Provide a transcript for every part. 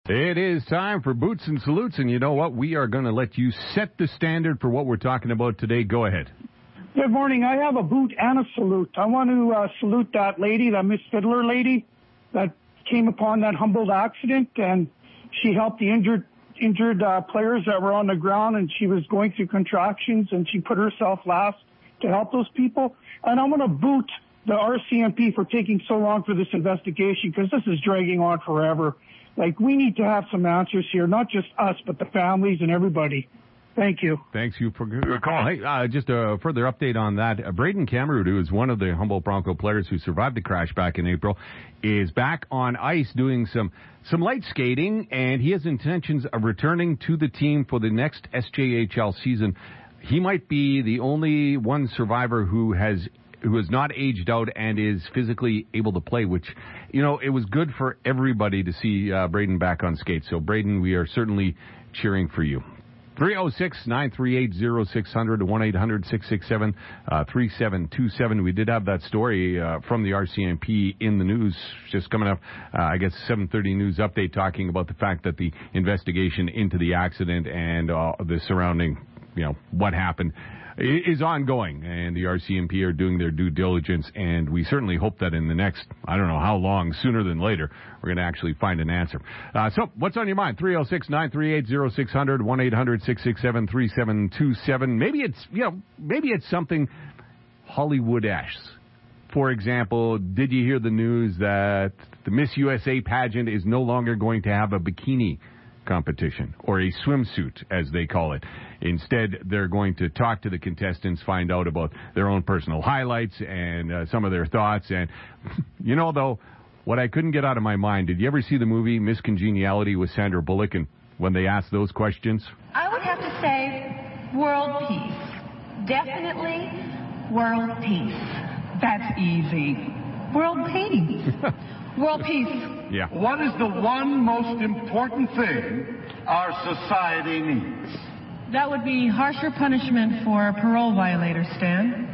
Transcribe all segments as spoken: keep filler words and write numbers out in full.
It is time for Boots and Salutes, and you know what? We are going to let you set the standard for what we're talking about today. Go ahead. Good morning. I have a boot and a salute. I want to uh, salute that lady, that Miss Fiddler lady that came upon that Humboldt accident, and she helped the injured injured uh, players that were on the ground, and she was going through contractions, and she put herself last to help those people. And I want to boot the R C M P for taking so long for this investigation, because this is dragging on forever. Like, we need to have some answers here, not just us, but the families and everybody. Thank you. Thanks you for your call. Hey, uh, just a further update on that. Uh, Braden Cameron, who is one of the Humboldt Bronco players who survived the crash back in April, is back on ice doing some, some light skating, and he has intentions of returning to the team for the next S J H L season. He might be the only one survivor who has who is not aged out and is physically able to play, which, you know, it was good for everybody to see uh, Braden back on skates. So, Braden, we are certainly cheering for you. three oh six, nine three eight, oh six hundred, one eight hundred, six six seven, three seven two seven. We did have that story uh, from the R C M P in the news just coming up, uh, I guess, seven thirty news update talking about the fact that the investigation into the accident and uh, the surrounding, you know, what happened is ongoing, and the R C M P are doing their due diligence, and we certainly hope that in the next, I don't know how long, sooner than later, we're going to actually find an answer. Uh, so, what's on your mind? three oh six, nine three eight, oh six hundred, one eight hundred, six six seven, three seven two seven. Maybe it's, you know, maybe it's something Hollywood-esque. For example, did you hear the news that the Miss U S A pageant is no longer going to have a bikini competition, or a swimsuit, as they call it? Instead, they're going to talk to the contestants, find out about their own personal highlights and uh, some of their thoughts. And, you know, though, what I couldn't get out of my mind, did you ever see the movie Miss Congeniality with Sandra Bullock, and when they asked those questions? I would have to say world peace. Definitely world peace. That's easy. World peace. World peace. Yeah. What is the one most important thing our society needs? That would be harsher punishment for parole violators, Stan.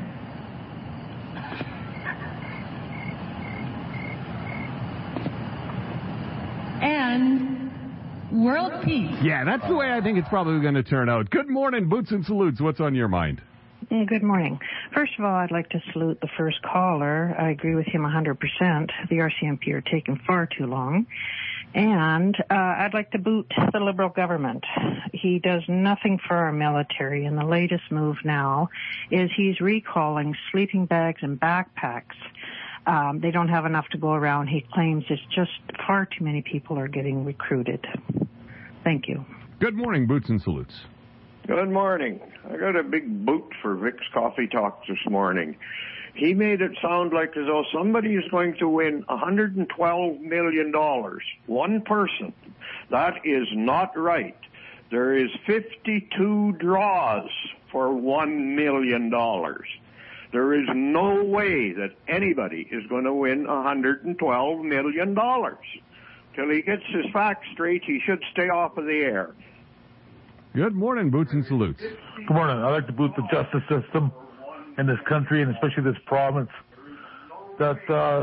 And world peace. Yeah, that's the way I think it's probably going to turn out. Good morning, Boots and Salutes. What's on your mind? Good morning. First of all, I'd like to salute the first caller. I agree with him one hundred percent. The R C M P are taking far too long. And uh, I'd like to boot the Liberal government. He does nothing for our military, and the latest move now is he's recalling sleeping bags and backpacks. Um, they don't have enough to go around. He claims it's just far too many people are getting recruited. Thank you. Good morning, Boots and Salutes. Good morning. I got a big boot for Vic's Coffee Talk this morning. He made it sound like as though somebody is going to win one hundred twelve million dollars. One person. That is not right. There is fifty-two draws for one million dollars. There is no way that anybody is going to win one hundred twelve million dollars. Till he gets his facts straight, he should stay off of the air. Good morning, Boots and Salutes. Good morning. I'd like to boot the justice system in this country, and especially this province. That uh,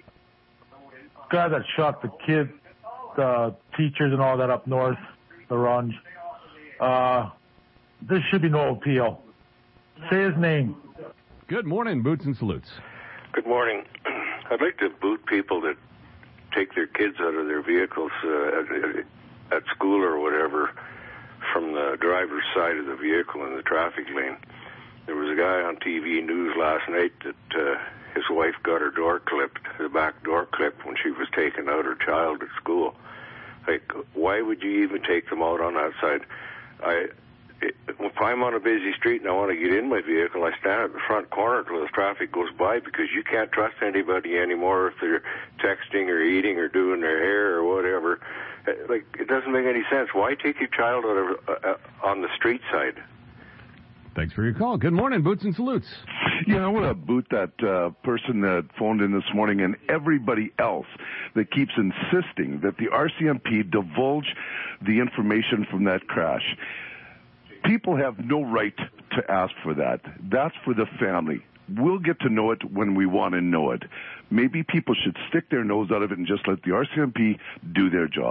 guy that shot the kid, the teachers and all that up north, the Runge, uh, there should be no appeal. Say his name. Good morning, Boots and Salutes. Good morning. I'd like to boot people that take their kids out of their vehicles uh, at, at school or whatever from the driver's side of the vehicle in the traffic lane. There was a guy on T V news last night that uh, his wife got her door clipped, the back door clipped, when she was taking out her child at school. Like, why would you even take them out on that side? I, it, if I'm on a busy street and I want to get in my vehicle, I stand at the front corner till the traffic goes by, because you can't trust anybody anymore if they're texting or eating or doing their hair or whatever. Like, it doesn't make any sense. Why take your child out of, uh, on the street side? Thanks for your call. Good morning, Boots and Salutes. Yeah, I want to boot that uh, person that phoned in this morning and everybody else that keeps insisting that the R C M P divulge the information from that crash. People have no right to ask for that. That's for the family. We'll get to know it when we want to know it. Maybe people should stick their nose out of it and just let the R C M P do their job.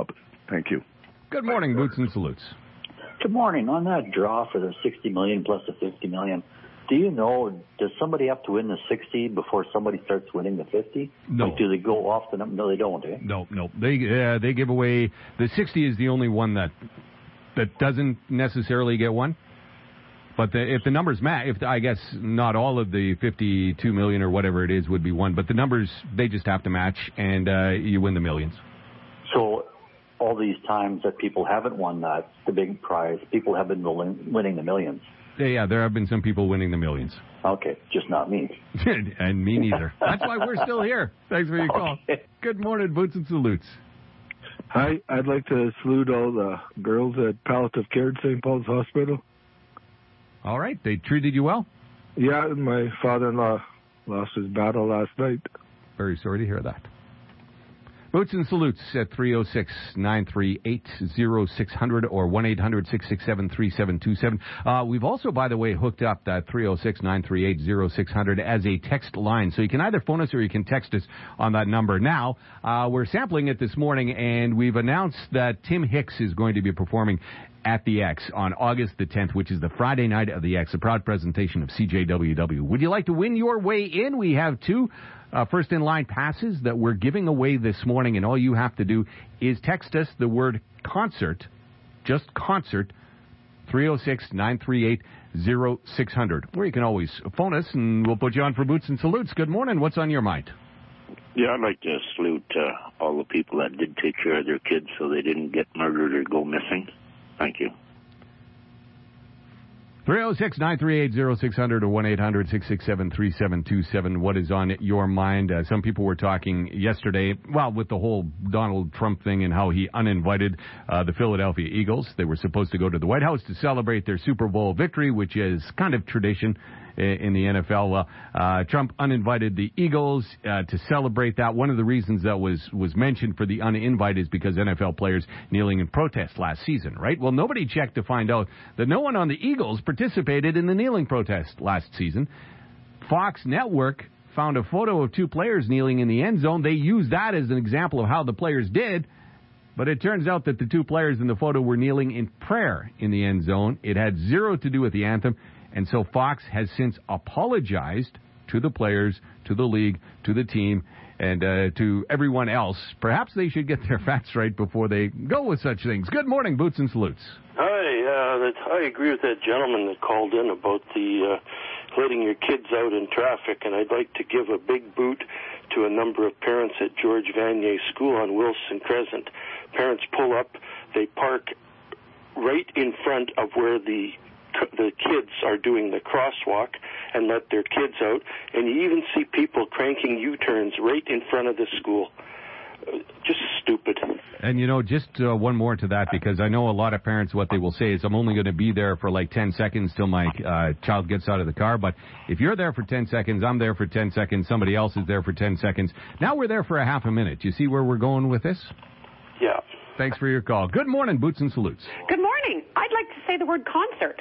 Thank you. Good morning, Boots and Salutes. Good morning. On that draw for the sixty million plus the fifty million, do you know, does somebody have to win the sixty before somebody starts winning the fifty? No. Like, do they go off the number? No, they don't, eh? No, no. They uh, they give away, the sixty is the only one that that doesn't necessarily get one. But the, if the numbers match, if the, I guess not all of the fifty-two million or whatever it is would be one, but the numbers, they just have to match, and uh, you win the millions. So all these times that people haven't won that, the big prize, people have been winning the millions. Yeah, yeah, there have been some people winning the millions. Okay, just not me. And me neither. That's why we're still here. Thanks for your call. Okay. Good morning, Boots and Salutes. Hi, I'd like to salute all the girls at Palliative Care at Saint Paul's Hospital. All right, they treated you well? Yeah, my father-in-law lost his battle last night. Very sorry to hear that. Boots and Salutes at three oh six, nine three eight, oh six hundred or one eight hundred, six six seven, three seven two seven. Uh, we've also, by the way, hooked up that three oh six, nine three eight, oh six hundred as a text line. So you can either phone us or you can text us on that number. Now, uh, we're sampling it this morning, and we've announced that Tim Hicks is going to be performing at the X on August the tenth, which is the Friday night of the X, a proud presentation of C J W W. Would you like to win your way in? We have two uh, first-in-line passes that we're giving away this morning, and all you have to do is text us the word concert, just concert, three oh six, nine three eight, oh six hundred. Or you can always phone us, and we'll put you on for Boots and Salutes. Good morning. What's on your mind? Yeah, I'd like to salute uh, all the people that did take care of their kids so they didn't get murdered or go missing. Thank you. three oh six, nine three eight, oh six hundred or one eight hundred, six six seven, three seven two seven. What is on your mind? Uh, some people were talking yesterday, well, with the whole Donald Trump thing and how he uninvited uh, the Philadelphia Eagles. They were supposed to go to the White House to celebrate their Super Bowl victory, which is kind of tradition in the N F L. Well, uh, Trump uninvited the Eagles uh, to celebrate that. One of the reasons that was, was mentioned for the uninvite is because N F L players kneeling in protest last season, right? Well, nobody checked to find out that no one on the Eagles participated in the kneeling protest last season. Fox Network found a photo of two players kneeling in the end zone. They used that as an example of how the players did. But it turns out that the two players in the photo were kneeling in prayer in the end zone. It had zero to do with the anthem. And so Fox has since apologized to the players, to the league, to the team, and uh, to everyone else. Perhaps they should get their facts right before they go with such things. Good morning, Boots and Salutes. Hi, uh, that, I agree with that gentleman that called in about the uh, letting your kids out in traffic, and I'd like to give a big boot to a number of parents at George Vanier School on Wilson Crescent. Parents pull up, they park right in front of where the the kids are doing the crosswalk and let their kids out, and you even see people cranking U-turns right in front of the school. Uh, just stupid. And, you know, just uh, one more to that, because I know a lot of parents, what they will say is, I'm only going to be there for like ten seconds till my uh, child gets out of the car. But if you're there for ten seconds, I'm there for ten seconds, somebody else is there for ten seconds. Now we're there for a half a minute. You see where we're going with this? Yeah. Thanks for your call. Good morning, Boots and Salutes. Good morning. I'd like to say the word concert.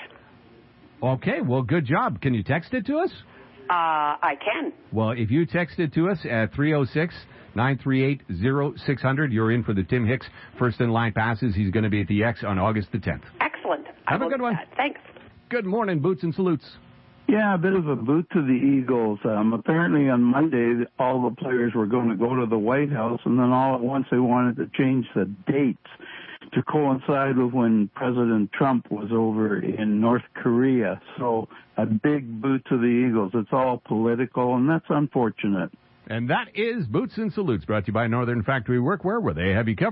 Okay, well, good job. Can you text it to us? Uh, I can. Well, if you text it to us at three oh six, nine three eight, oh six hundred, you're in for the Tim Hicks first-in-line passes. He's going to be at the X on August the tenth. Excellent. Have a good one. That. Thanks. Good morning, Boots and Salutes. Yeah, a bit of a boot to the Eagles. Um, apparently on Monday, all the players were going to go to the White House, and then all at once they wanted to change the dates to coincide with when President Trump was over in North Korea. So a big boot to the Eagles. It's all political, and that's unfortunate. And that is Boots and Salutes, brought to you by Northern Factory Workwear, where they have you covered.